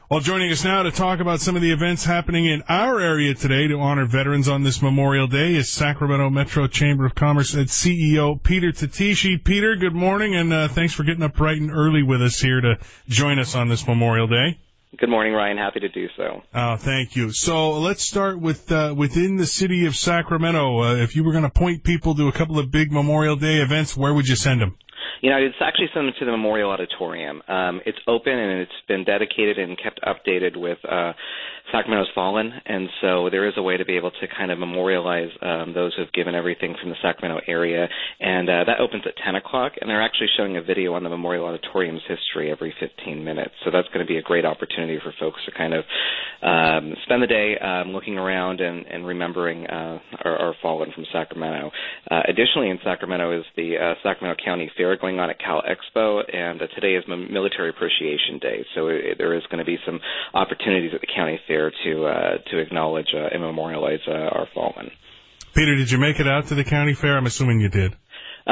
Well, joining us now to talk about some of the events happening in our area today to honor veterans on this Memorial Day is Sacramento Metro Chamber of Commerce and CEO Peter Tatishi. Peter, good morning, and thanks for getting up bright and early with us here to join us on this Memorial Day. Good morning, Ryan. Happy to do so. Thank you. So let's start with within the city of Sacramento. If you were going to point people to a couple of big Memorial Day events, where would you send them? You know, it's actually sent them to the Memorial Auditorium. It's open and it's been dedicated and kept updated with Sacramento's fallen, and so there is a way to be able to kind of memorialize those who have given everything from the Sacramento area, and that opens at 10 o'clock, and they're actually showing a video on the Memorial Auditorium's history every 15 minutes, so that's going to be a great opportunity for folks to kind of spend the day looking around and remembering our fallen from Sacramento. Additionally, in Sacramento is the Sacramento County Fair going on at Cal Expo, and today is Military Appreciation Day, so there is going to be some opportunities at the county fair to acknowledge and memorialize our fallen. Peter, did you make it out to the county fair? I'm assuming you did.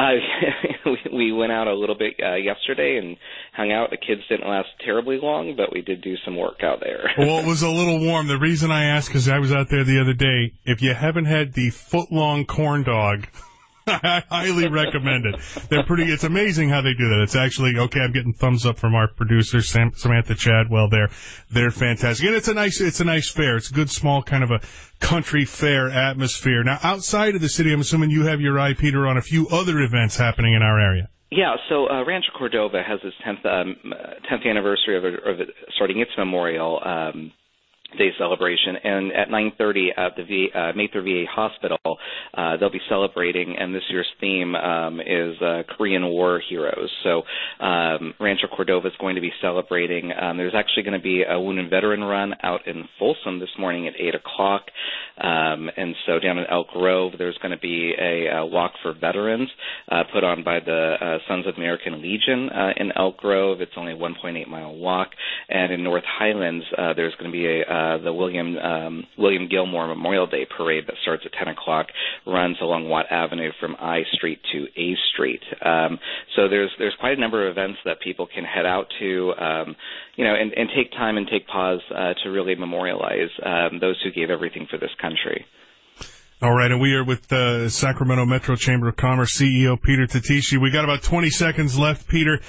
We went out a little bit yesterday and hung out. The kids didn't last terribly long, but we did do some work out there. Well, it was a little warm. The reason I asked, because I was out there the other day, if you haven't had the foot-long corn dog, I highly recommend it. It's amazing how they do that. It's actually, okay, I'm getting thumbs up from our producer, Samantha Chadwell there. They're fantastic. And it's a nice fair. It's a good, small kind of a country fair atmosphere. Now, outside of the city, I'm assuming you have your eye, Peter, on a few other events happening in our area. Yeah, so Rancho Cordova has its 10th anniversary of it starting its Memorial Day celebration, and at 9:30 at the Mather VA Hospital, they'll be celebrating, and this year's theme is Korean War heroes. So Rancho Cordova is going to be celebrating. There's actually going to be a Wounded Veteran Run out in Folsom this morning at 8 o'clock, and so down in Elk Grove, there's going to be a walk for veterans put on by the Sons of American Legion in Elk Grove. It's only a 1.8-mile walk, and in North Highlands, there's going to be the William Gilmore Memorial Day Parade that starts at 10 o'clock, runs along Watt Avenue from I Street to A Street. So there's quite a number of events that people can head out to, and take time and take pause to really memorialize those who gave everything for this country. All right, and we are with Sacramento Metro Chamber of Commerce CEO Peter Tatishi. We got about 20 seconds left, Peter.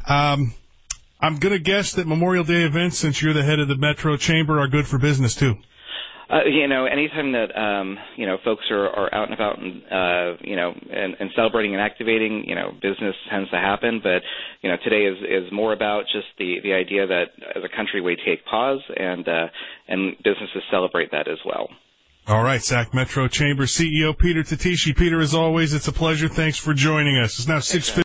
I'm going to guess that Memorial Day events, since you're the head of the Metro Chamber, are good for business, too. Anytime that, folks are out and about and, and celebrating and activating, business tends to happen. But, today is more about just the idea that as a country we take pause and businesses celebrate that as well. All right, Sac Metro Chamber CEO Peter Tatishi. Peter, as always, it's a pleasure. Thanks for joining us. It's now 6:50.